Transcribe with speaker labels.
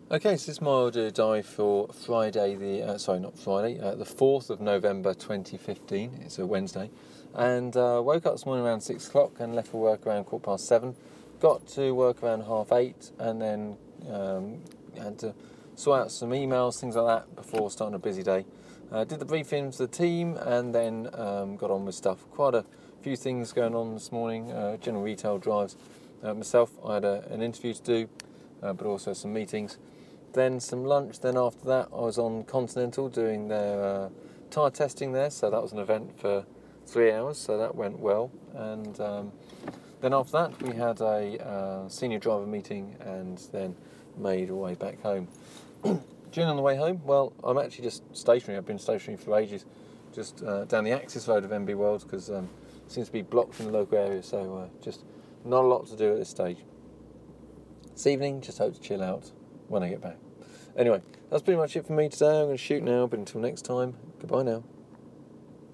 Speaker 1: Okay, so this is my audio diary for Friday, the 4th of November 2015. It's a Wednesday. And woke up this morning around 6 o'clock and left for work around 7:15. Got to work around 8:30 and then had to sort out some emails, things like that, before starting a busy day. Did the briefings to the team and then got on with stuff. Quite a few things going on this morning, general retail drives. Myself, I had an interview to do, but also some meetings. Then some lunch. Then after that, I was on Continental doing their tyre testing there. So that was an event for 3 hours. So that went well. And then after that, we had a senior driver meeting, and then made our way back home. During on the way home, well, I'm actually just stationary. I've been stationary for ages, just down the Axis Road of MB World, because it seems to be blocked in the local area. So just not a lot to do at this stage. This evening, just hope to chill out when I get back. Anyway, that's pretty much it for me today. I'm going to shoot now, but until next time, goodbye now.